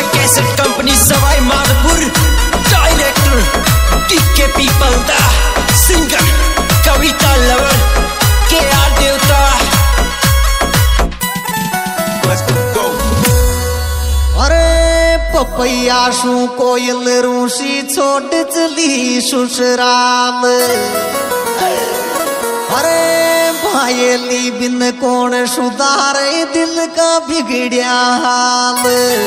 जय cassette company Sawai Madhopur, director T K Pipalda, singer Kavita lover के आर देवता। अरे पपैया शू कोयल रूसी छोट चली ससुराल। अरे भायली बिन कौन सुधारे दिल का बिगड़िया हाल।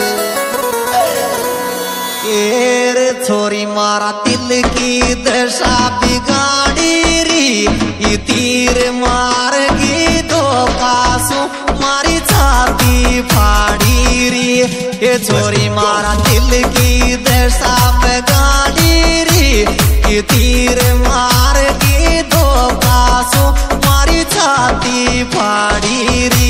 केर छोरी मारा दिल की दशा बिगाड़ी री, ये तीर मार की धोखा सु मारी छाती फाड़ी री। ये छोरी मारा दिल की दशा बिगाड़ी री, ये तीर मार की धोखा सु मारी छाती फाड़ी री।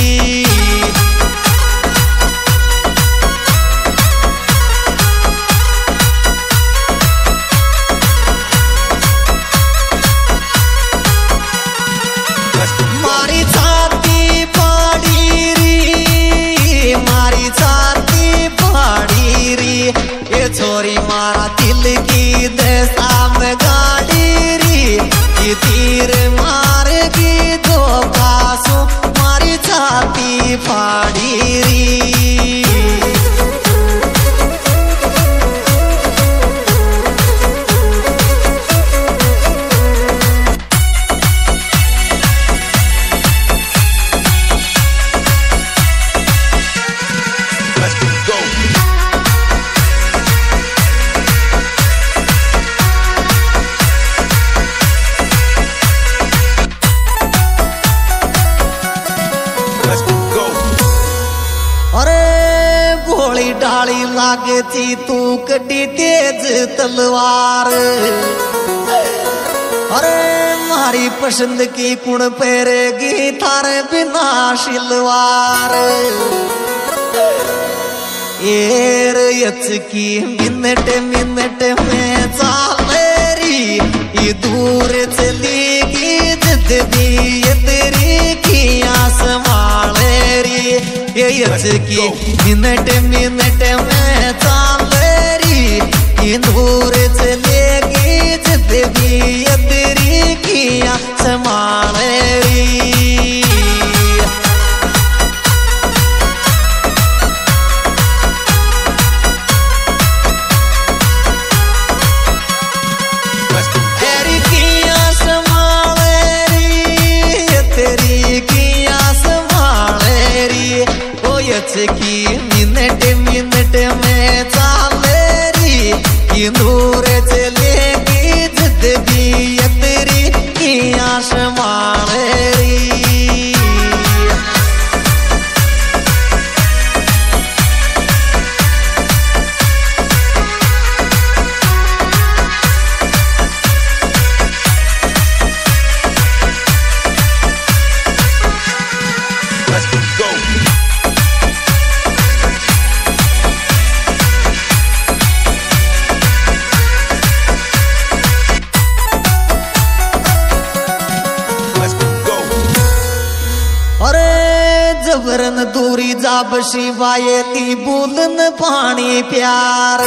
मारी छाती फाड़ी री, मारी छाती फाड़ी री। ये छोरी मारा दिल की दशा में गाड़ी री, ये तीर मार की धोखा सु मारी छाती फाड़ी री। डाली लागे थी तू कटी तेज तलवार। अरे मारी पसंद की कुण पेरेगी थारे बिना शिलवार। येर यच की मिनट मिनट में चालेरी, ये दूर चलेगी जिद्दी ये तेरी की आसमालेरी। ये यच की मिनट मिनट में चालेरी, ये दूर चलेगी जिद्दी ये तेरी की आसमालेरी। की मिनट मिनट में चालेरी, ये दूर चलेगी जिद्दी ये तेरी की आसमालेरी। जबरन दूरी जाबशी वायती बूंदन पानी प्यार।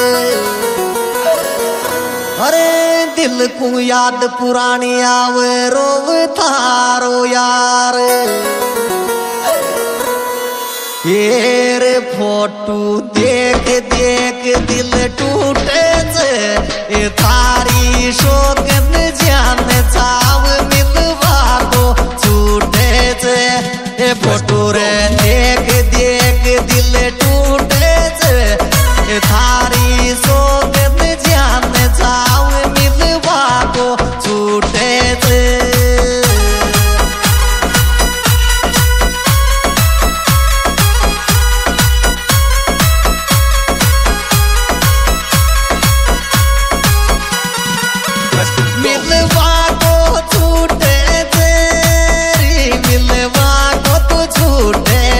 अरे दिल को याद पुरानी आवे रोव थारो यार। ये फोटो देख देख दिल टूटे से, थारी शोकन जान चाव मिलवा को छूटे से। ये फोटो रे देख देख दिल टूटे से, थारी शोकन जान चाव मिलवा को छूटे से। मिलवा को छूटे तेरी, मिलवा को तो छूटे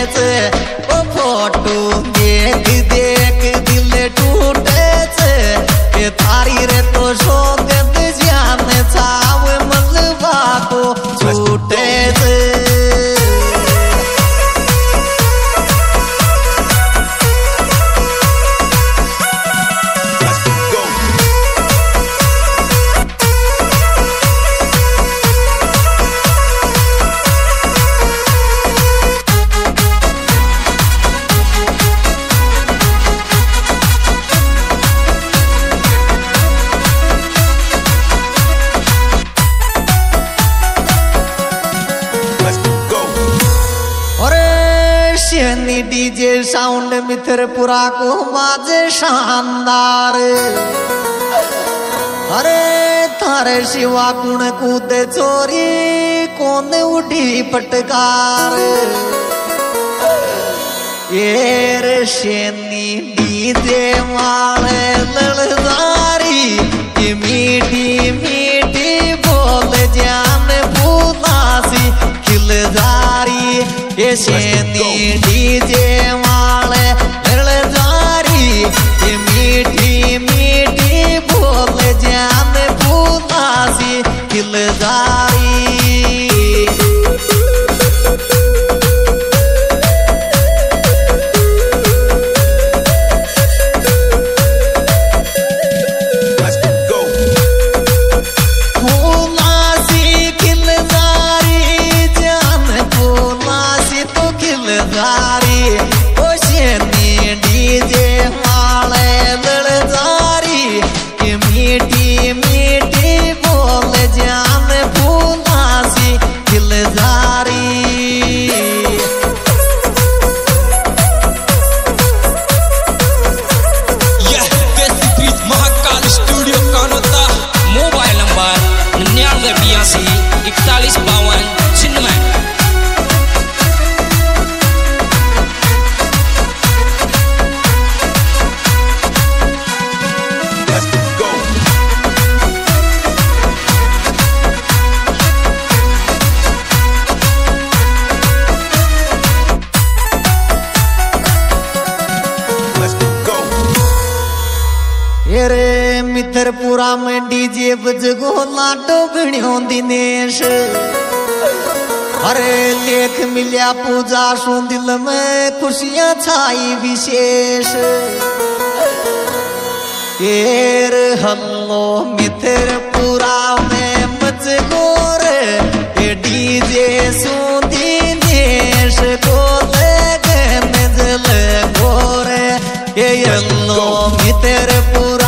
मित्रपुरा को माजे शानदार। अरे थारे शिवा कुण कूदे चोरी कौन उठी पटकार। ये रे शेनी डीजे वाले ललजारी ये मीठी मीठी बोल जान भूलासी खिलजारी। ये शेनी डीजे वाले ललजारी ये मीठी मीठी बोल जान भूलासी खिलजारी। रे मित्रपुरा में डीजे बजगो लाडो बिणियों दिनेश। अरे लेख मिलिया पूजा सु दिल में खुशियां छाई विशेष। येर हल्लो मित्रपुरा में मजगो रे ये डीजे सु दिनेश को लगन जल गोरे। ये हल्लो मित्रपुरा